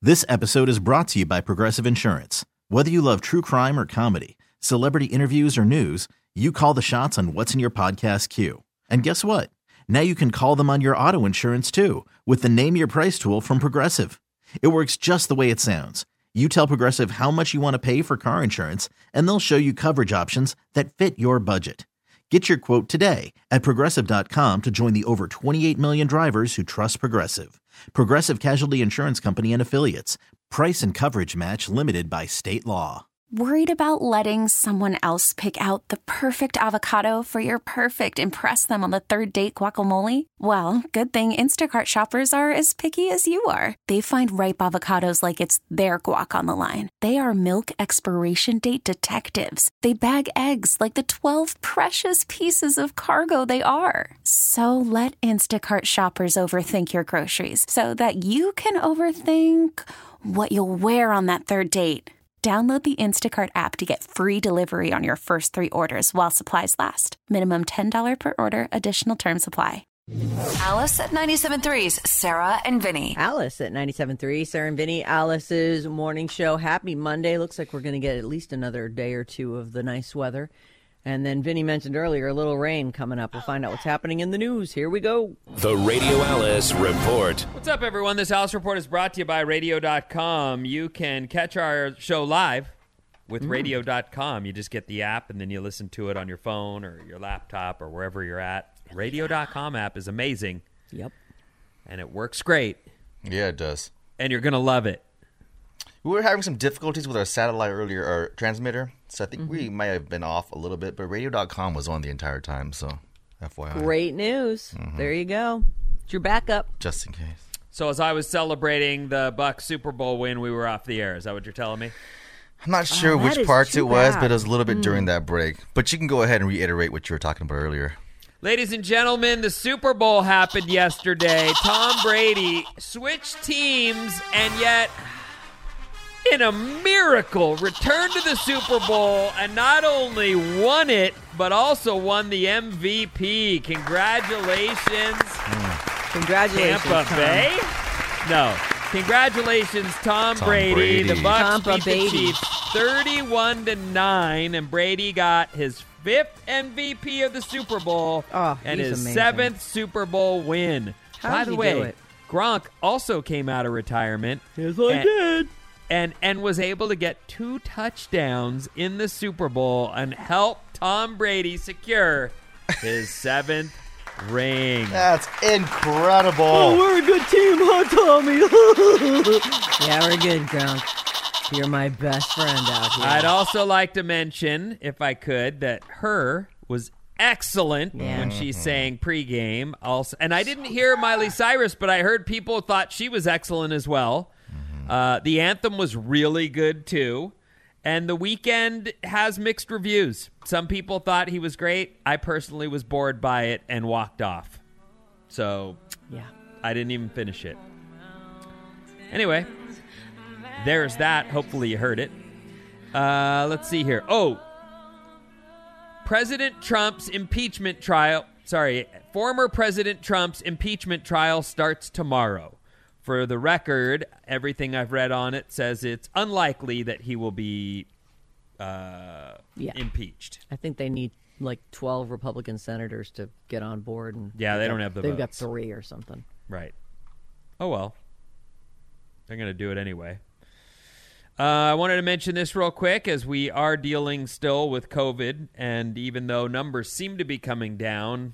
This episode is brought to you by Progressive Insurance. Whether you love true crime or comedy, celebrity interviews or news, you call the shots on what's in your podcast queue. And guess what? Now you can call them on your auto insurance too with the Name Your Price tool from Progressive. It works just the way it sounds. You tell Progressive how much you want to pay for car insurance, and they'll show you coverage options that fit your budget. Get your quote today at Progressive.com to join the over 28 million drivers who trust Progressive. Progressive Casualty Insurance Company and Affiliates. Price and coverage match limited by state law. Worried about letting someone else pick out the perfect avocado for your perfect impress them on the third date guacamole? Well, good thing Instacart shoppers are as picky as you are. They find ripe avocados like it's their guac on the line. They are milk expiration date detectives. They bag eggs like the 12 precious pieces of cargo they are. So let Instacart shoppers overthink your groceries so that you can overthink what you'll wear on that third date. Download the Instacart app to get free delivery on your first 3 orders while supplies last. Minimum $10 per order. Additional terms apply. Alice at 97.3's Sarah and Vinny. Alice at 97.3, Sarah and Vinny, Alice's morning show. Happy Monday. Looks like we're going to get at least another day or two of the nice weather. And then Vinny mentioned earlier, a little rain coming up. We'll find out what's happening in the news. Here we go. The Radio Alice Report. What's up, everyone? This Alice Report is brought to you by Radio.com. You can catch our show live with Radio.com. You just get the app, and then you listen to it on your phone or your laptop or wherever you're at. Radio.com app is amazing. Yep. And it works great. Yeah, it does. And you're going to love it. We were having some difficulties with our satellite earlier, our transmitter, so I think we might have been off a little bit, but Radio.com was on the entire time, so FYI. Great news. There you go. It's your backup. Just in case. So as I was celebrating the Bucs Super Bowl win, we were off the air. Is that what you're telling me? I'm not sure which parts it was, but it was a little bit during that break. But you can go ahead and reiterate what you were talking about earlier. Ladies and gentlemen, the Super Bowl happened yesterday. Tom Brady switched teams, and yet, in a miracle, returned to the Super Bowl and not only won it, but also won the MVP. Congratulations. Congratulations, Tampa Tom. Bay? No. Congratulations, Tom Brady. The Bucs Tampa beat the Baby. Chiefs 31-9, and Brady got his 5th MVP of the Super Bowl and he's his amazing. 7th Super Bowl win. How By did the he way, do it? Gronk also came out of retirement. Yes, I did. And was able to get 2 touchdowns in the Super Bowl and help Tom Brady secure his 7th ring. That's incredible. Oh, we're a good team, huh, Tommy? Yeah, we're good, Gronk. You're my best friend out here. I'd also like to mention, if I could, that her was excellent when she sang pregame. Also, and I didn't hear Miley Cyrus, but I heard people thought she was excellent as well. The anthem was really good, too. And The Weeknd has mixed reviews. Some people thought he was great. I personally was bored by it and walked off. So, Yeah. I didn't even finish it. Anyway, there's that. Hopefully you heard it. Let's see here. Oh, President Trump's impeachment trial. Sorry, former President Trump's impeachment trial starts tomorrow. For the record, everything I've read on it says it's unlikely that he will be impeached. I think they need like 12 Republican senators to get on board. And Yeah, they don't have the They've got votes. 3 or something. Right. Oh, well. They're going to do it anyway. I wanted to mention this real quick as we are dealing still with COVID, and even though numbers seem to be coming down,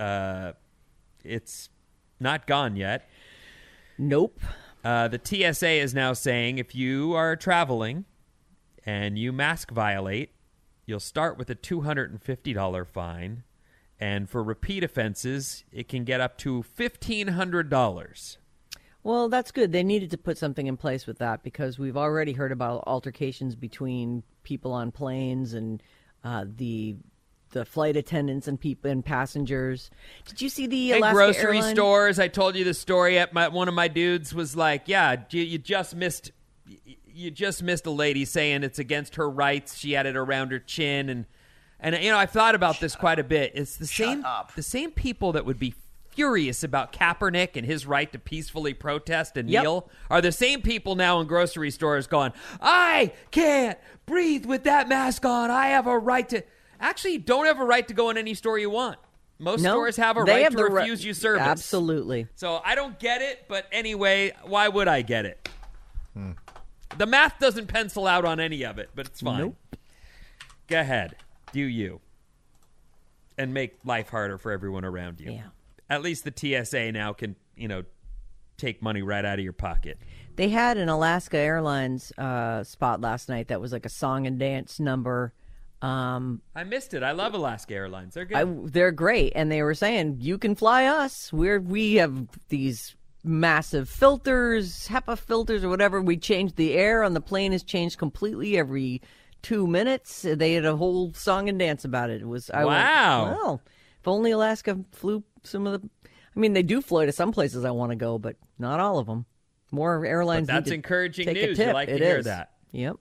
it's not gone yet. Nope. The TSA is now saying if you are traveling and you mask violate, you'll start with a $250 fine, and for repeat offenses, it can get up to $1,500. Well, that's good. They needed to put something in place with that because we've already heard about altercations between people on planes and the flight attendants and people and passengers. Did you see the Alaska grocery airline? stores? I told you the story. One of my dudes was like, "Yeah, you just missed a lady saying it's against her rights. She had it around her chin, and I've thought about this quite a bit. It's the same people that would be furious about Kaepernick and his right to peacefully protest and kneel are the same people now in grocery stores going, I can't breathe with that mask on. I have a right to... Actually, you don't have a right to go in any store you want. Most stores have a right to refuse you service. Absolutely. So I don't get it, but anyway, why would I get it? The math doesn't pencil out on any of it, but it's fine. Nope. Go ahead. Do you. And make life harder for everyone around you. Yeah. At least the TSA now can, take money right out of your pocket. They had an Alaska Airlines spot last night that was like a song and dance number. I missed it. I love Alaska Airlines. They're good. They're great, and they were saying you can fly us. We have these massive filters, HEPA filters or whatever. We changed the air on the plane has changed completely every 2 minutes. They had a whole song and dance about it. It was wow. Went, well, if only Alaska flew some of the. I mean, they do fly to some places I want to go, but not all of them. More airlines. But that's need to encouraging take news. A tip. You like it to hear is. that. Yep.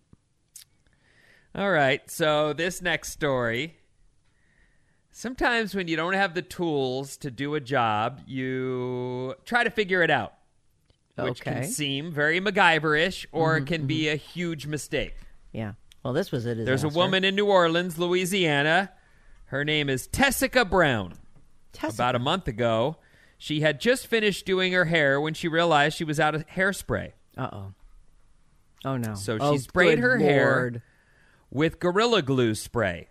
All right, so this next story, sometimes when you don't have the tools to do a job, you try to figure it out, which can seem very MacGyver-ish or it can be a huge mistake. Yeah, well, this was a disaster. There's a woman in New Orleans, Louisiana. Her name is Tessica Brown. About a month ago, she had just finished doing her hair when she realized she was out of hairspray. Uh-oh. Oh, no. So she sprayed her hair with Gorilla Glue spray.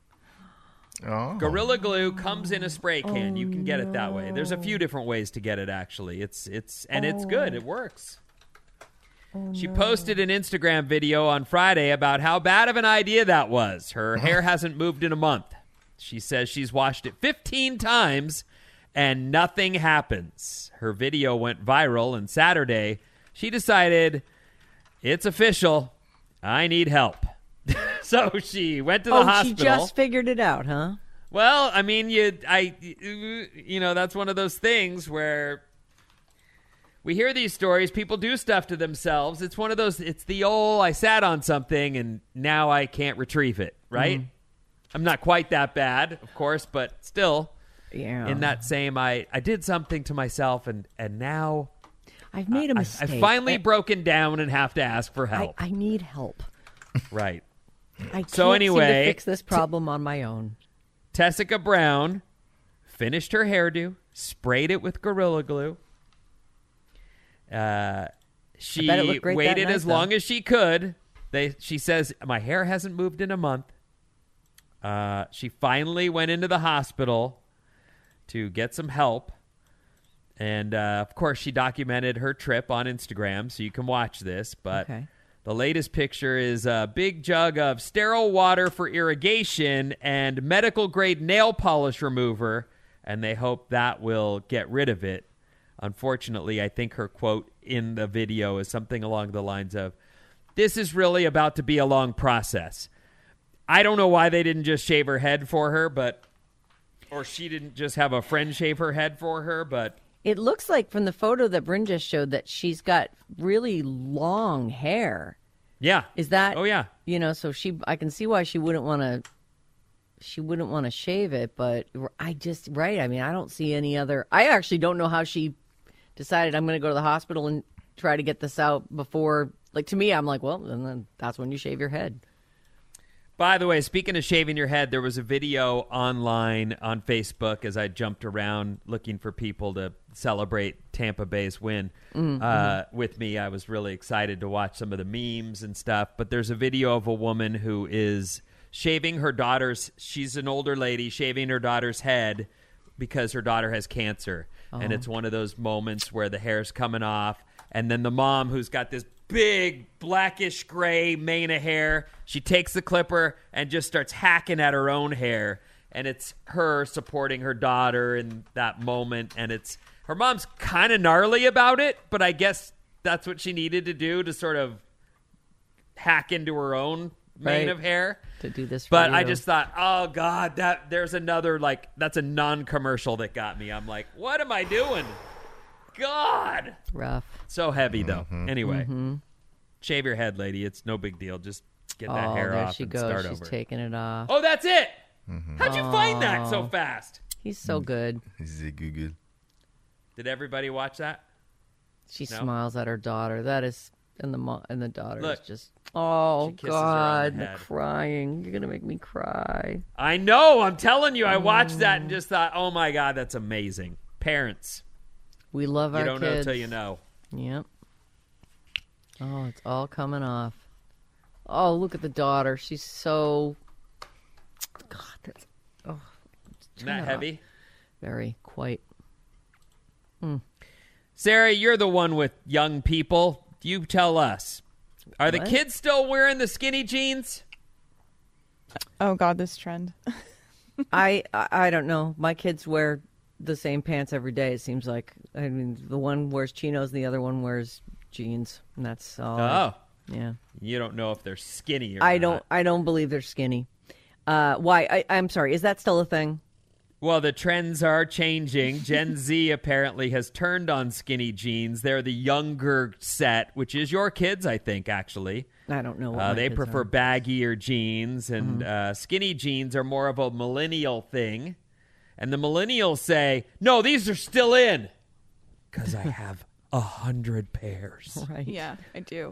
Oh. Gorilla Glue comes in a spray can. You can get it that way. There's a few different ways to get it, actually. It's good. It works. She posted an Instagram video on Friday about how bad of an idea that was. Her hair hasn't moved in a month. She says she's washed it 15 times and nothing happens. Her video went viral, and Saturday she decided, it's official, I need help. So she went to the hospital. She just figured it out, huh? Well, I mean, that's one of those things where we hear these stories. People do stuff to themselves. It's one of those. It's the old, I sat on something and now I can't retrieve it. Right? I'm not quite that bad, of course, but still, in that same, I did something to myself and now I've made a mistake. I've finally broken down and have to ask for help. I need help. Right. I can't seem to fix this problem on my own. Tessica Brown finished her hairdo, sprayed it with Gorilla Glue. She waited as long as she could. She says, my hair hasn't moved in a month. She finally went into the hospital to get some help. And, of course, she documented her trip on Instagram, so you can watch this. But the latest picture is a big jug of sterile water for irrigation and medical-grade nail polish remover, and they hope that will get rid of it. Unfortunately, I think her quote in the video is something along the lines of, this is really about to be a long process. I don't know why they didn't just shave her head for her, or she didn't just have a friend shave her head for her, but... It looks like from the photo that Bryn just showed that she's got really long hair. Yeah. Is that? Oh yeah. So I can see why she wouldn't want to. She wouldn't want to shave it, but I don't see any other. I actually don't know how she decided I'm going to go to the hospital and try to get this out before. Like, to me, I'm like, well, then that's when you shave your head. By the way, speaking of shaving your head, there was a video online on Facebook as I jumped around looking for people to celebrate Tampa Bay's win with me. I was really excited to watch some of the memes and stuff. But there's a video of a woman who is shaving her daughter's, she's an older lady, shaving her daughter's head because her daughter has cancer. Oh. And it's one of those moments where the hair's coming off. And then the mom, who's got this big blackish gray mane of hair, she takes the clipper and just starts hacking at her own hair, and it's her supporting her daughter in that moment, and it's her mom's kind of gnarly about it, but I guess that's what she needed to do to sort of hack into her own mane of hair to do this. But I just thought, oh god, there's another, like, that's a non-commercial that got me. I'm like, what am I doing? God, rough. So heavy though. Anyway, shave your head, lady. It's no big deal. Just get that hair off and start over. She's taking it off. Oh, that's it. How'd you find that so fast? He's so good. He's a good. Did everybody watch that? She No? smiles at her daughter. That is, and the daughter Look, is just, oh she kisses her on God, the the head. crying. You're gonna make me cry. I know. I'm telling you. I watched that and just thought, oh my God, that's amazing. Parents, We love our you kids. don't know till you know. Yep. Oh, it's all coming off. Oh, look at the daughter. She's so. God, that's. Oh, Isn't that heavy? very quite. Sarah, you're the one with young people. You tell us. Are the What? kids still wearing the skinny jeans? Oh God, this trend. I don't know. My kids wear the same pants every day. It seems like. I mean, the one wears chinos, and the other one wears jeans, and that's all. Oh. Yeah. You don't know if they're skinny or I not. don't believe they're skinny. Why? I'm sorry. Is that still a thing? Well, the trends are changing. Gen Z apparently has turned on skinny jeans. They're the younger set, which is your kids, I think, actually. I don't know. What my They kids prefer are. baggier jeans, and skinny jeans are more of a millennial thing. And the millennials say, no, these are still in because I have 100 pairs. Right. Yeah, I do.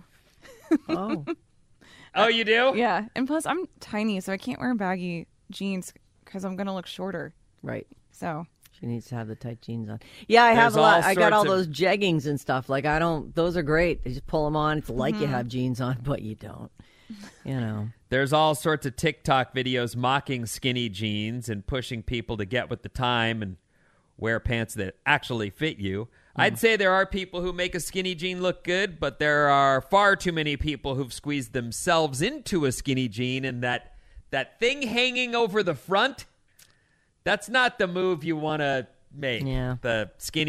Oh. Oh, you do? Yeah, and plus I'm tiny, so I can't wear baggy jeans because I'm gonna look shorter. Right. So She needs to have the tight jeans on. Yeah, I There's have a lot. all I got all sorts those of- jeggings and stuff. Like I don't. Those are great. You just pull them on. It's like Mm-hmm. you have jeans on, but you don't. You know. There's all sorts of TikTok videos mocking skinny jeans and pushing people to get with the time and wear pants that actually fit you. I'd say there are people who make a skinny jean look good, but there are far too many people who've squeezed themselves into a skinny jean, and that thing hanging over the front, that's not the move you want to make. Yeah. The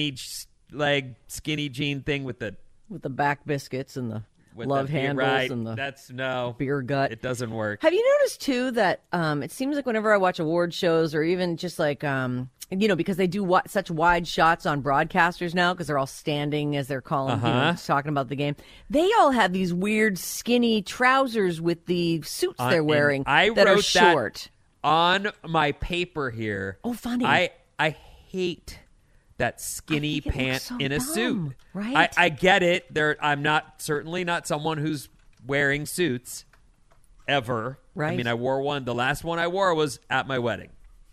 skinny jean thing with the back biscuits and the with love the handles right, and the that's no beer gut. It doesn't work. Have you noticed too that it seems like whenever I watch award shows or even just like because they do such wide shots on broadcasters now because they're all standing as they're calling, just talking about the game. They all have these weird skinny trousers with the suits they're And wearing I that are wrote that short. on my paper here. Oh, funny. I hate that skinny think it pant looks so in a dumb, suit. right? I get it. I'm certainly not someone who's wearing suits ever. I Right. mean, I wore one. The last one I wore was at my wedding.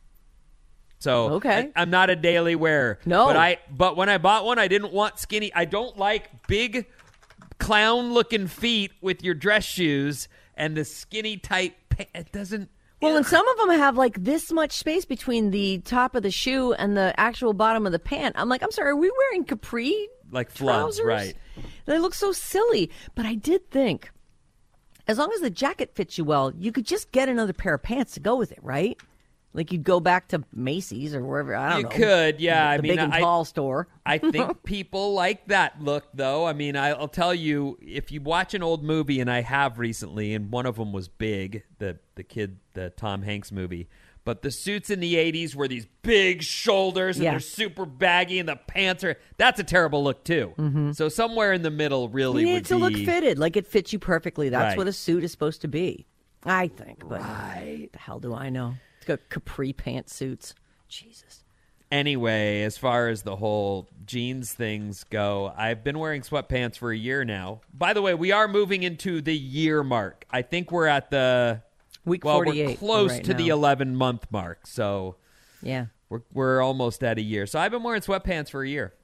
So Okay. I'm not a daily wearer. No. But when I bought one, I didn't want skinny. I don't like big clown-looking feet with your dress shoes and the skinny tight pant. It doesn't. Well, and some of them have like this much space between the top of the shoe and the actual bottom of the pant. I'm like, I'm sorry, are we wearing capri Like floods, trousers? right. They look so silly. But I did think, as long as the jacket fits you well, you could just get another pair of pants to go with it, right? Like you'd go back to Macy's or wherever. I don't You know. could, yeah. I The mean, big and tall store. I think people like that look, though. I mean, I'll tell you, if you watch an old movie, and I have recently, and one of them was Big, the Tom Hanks movie. But the suits in the 80s were these big shoulders, and Yeah. they're super baggy, and the pants are... That's a terrible look, too. So somewhere in the middle really You would need to look be... fitted, like it fits you perfectly. That's Right. what a suit is supposed to be, I think. But the hell do I know? It's got capri pantsuits. Jesus. Anyway, as far as the whole jeans things go, I've been wearing sweatpants for a year now. By the way, we are moving into the year mark. I think we're at the... Week Well, 48. we're close right to the now. 11-month mark, so Yeah. we're almost at a year. So I've been wearing sweatpants for a year.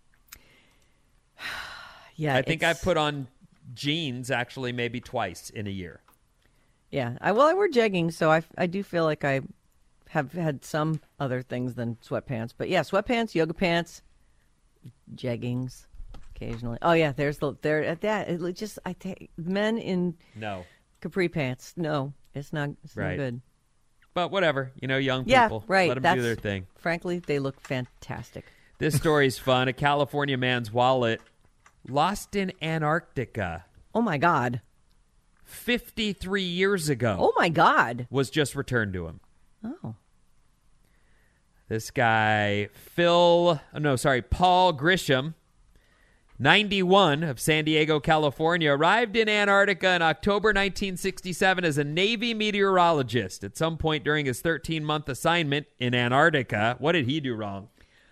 Yeah. I think it's- I've put on jeans actually maybe twice in a year. Yeah. I wear jeggings, so I do feel like I have had some other things than sweatpants. But yeah, sweatpants, yoga pants, jeggings occasionally. Oh yeah, it just I take men in No, capri pants. No, it's not Right. good. but whatever. Young Yeah, people. right. Let them That's, do their thing. Frankly, they look fantastic. This story's fun. A California man's wallet lost in Antarctica Oh my God. 53 years ago Oh my God. was just returned to him. Oh. This guy, Paul Grisham, 91, of San Diego, California, arrived in Antarctica in October 1967 as a Navy meteorologist. At some point during his 13-month assignment in Antarctica, what did he do wrong?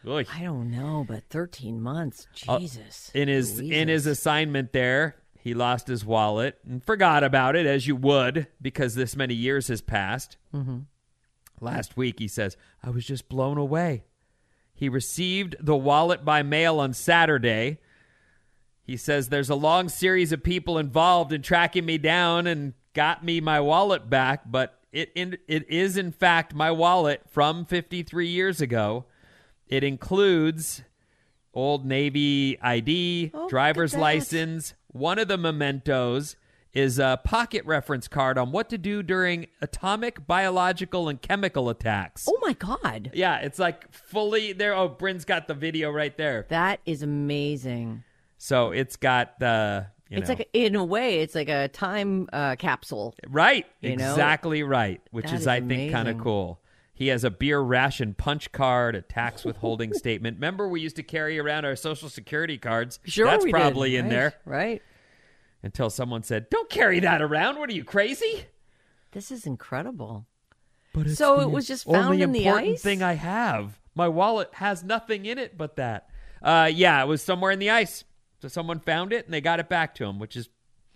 Oy. I don't know, but 13 months, Jesus. In his assignment there, he lost his wallet and forgot about it, as you would, because this many years has passed. Mm-hmm. Last week, he says, I was just blown away. He received the wallet by mail on Saturday. He says, there's a long series of people involved in tracking me down and got me my wallet back, but it is, in fact, my wallet from 53 years ago. It includes Old Navy ID, driver's license. One of the mementos is a pocket reference card on what to do during atomic, biological, and chemical attacks. Oh, my God. Yeah, it's like fully there. Oh, Bryn's got the video right there. That is amazing. So it's got the... It's like, in a way, it's like a time capsule. Right. You know? Exactly right, which That is, is I think, kind of amazing. cool. He has a beer ration punch card, a tax withholding statement. Remember, we used to carry around our Social Security cards? Sure, That's we probably did. in Right, there. Right. Until someone said, don't carry that around. What are you, crazy? This is incredible. But it's So the it was just found only in the important ice? thing I have. My wallet has nothing in it but that. Yeah, it was somewhere in the ice. So someone found it, and they got it back to him, which is,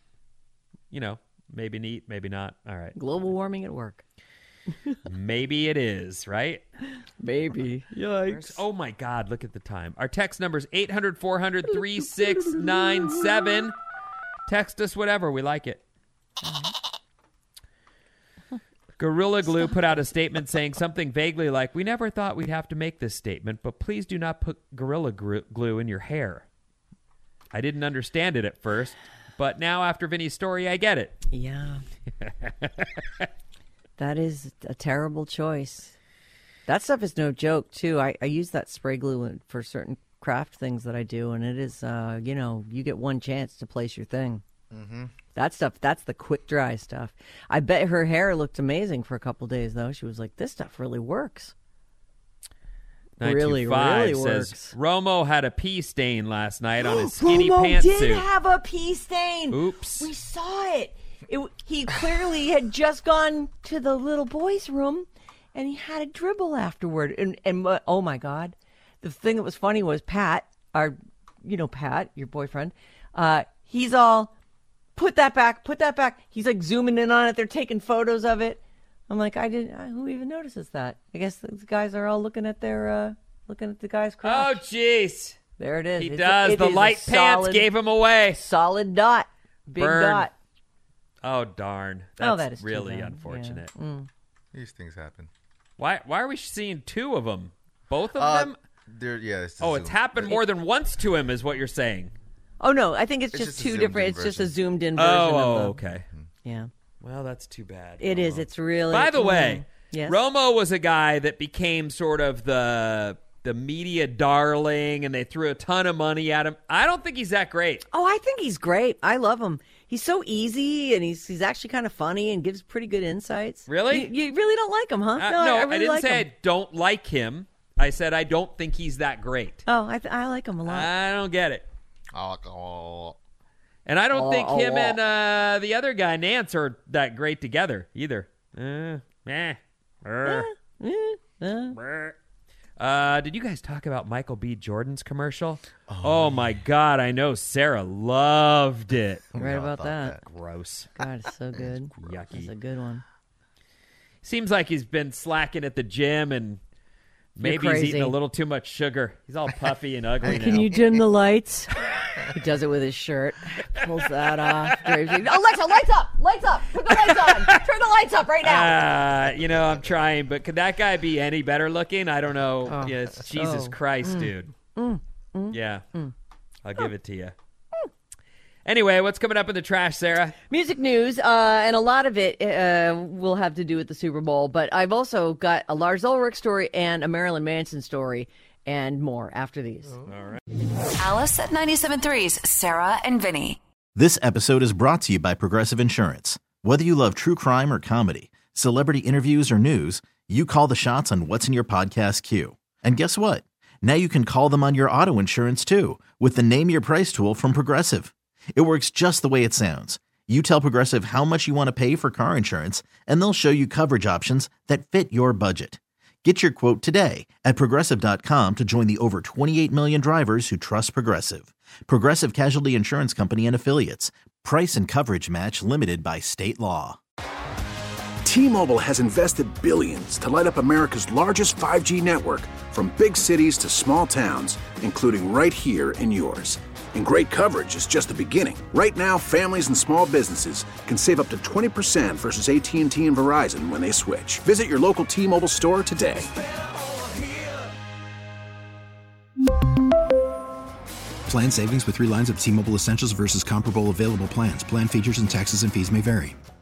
maybe neat, maybe not. All right. Global warming at work. Maybe it is, right? Maybe. Yikes. Oh, my God. Look at the time. Our text number is 800-400-3697. Text us whatever. We like it. Gorilla Glue put out a statement saying something vaguely like, we never thought we'd have to make this statement, but please do not put Gorilla Glue in your hair. I didn't understand it at first, but now after Vinny's story, I get it. Yeah. That is a terrible choice. That stuff is no joke, too. I use that spray glue for certain craft things that I do, and it is, you get one chance to place your thing. Mm-hmm. That stuff, that's the quick dry stuff. I bet her hair looked amazing for a couple days, though. She was like, this stuff really works. Really 925 says, works. Romo had a pee stain last night on his skinny Romo pantsuit. did have a pee stain. Oops. We saw it. He clearly had just gone to the little boy's room, and he had a dribble afterward. And oh my God, the thing that was funny was Pat, Pat, your boyfriend. He's all, put that back. He's like zooming in on it. They're taking photos of it. I'm like, who even notices that? I guess the guys are all looking at the guy's crotch. Oh, jeez. There it is. He does. The light pants gave him away. Solid dot. Big Burn. dot. Oh, darn. That's that is too really bad. unfortunate. Yeah. These things happen. Why are we seeing two of them? Both of them? It's It's happened more than once to him, is what you're saying. Oh, no. I think it's just just a two zoomed-in different. It's just a version. zoomed-in version of the... Okay. Yeah. Well, that's too bad. It is. It's really... By the way, yes? Romo was a guy that became sort of the media darling, and they threw a ton of money at him. I don't think he's that great. Oh, I think he's great. I love him. He's so easy, and he's actually kind of funny and gives pretty good insights. Really? You really don't like him, huh? No, I really didn't like say him. I don't like him. I said I don't think he's that great. Oh, I like him a lot. I don't get it. Oh. And I don't think him and the other guy, Nance, are that great together either. Did you guys talk about Michael B. Jordan's commercial? Oh my God, I know Sarah loved it. Right about that. Gross. God, it's so good. Yucky. It's a good one. Seems like he's been slacking at the gym and maybe he's crazy. eating a little too much sugar. He's all puffy and ugly now. Can you dim the lights? He does it with his shirt. Pulls that off. Alexa, lights up! Lights up! Put the lights on! Turn the lights up right now! I'm trying, but could that guy be any better looking? I don't know. Oh, Yes, Jesus Christ, dude. Yeah. I'll give it to you. Anyway, what's coming up in the trash, Sarah? Music news, and a lot of it will have to do with the Super Bowl, but I've also got a Lars Ulrich story and a Marilyn Manson story and more after these. All right. Alice at 97.3's Sarah and Vinny. This episode is brought to you by Progressive Insurance. Whether you love true crime or comedy, celebrity interviews or news, you call the shots on what's in your podcast queue. And guess what? Now you can call them on your auto insurance too with the Name Your Price tool from Progressive. It works just the way it sounds. You tell Progressive how much you want to pay for car insurance, and they'll show you coverage options that fit your budget. Get your quote today at Progressive.com to join the over 28 million drivers who trust Progressive. Progressive Casualty Insurance Company and Affiliates. Price and coverage match limited by state law. T-Mobile has invested billions to light up America's largest 5G network, from big cities to small towns, including right here in yours. And great coverage is just the beginning. Right now, families and small businesses can save up to 20% versus AT&T and Verizon when they switch. Visit your local T-Mobile store today. Plan savings with 3 lines of T-Mobile Essentials versus comparable available plans. Plan features and taxes and fees may vary.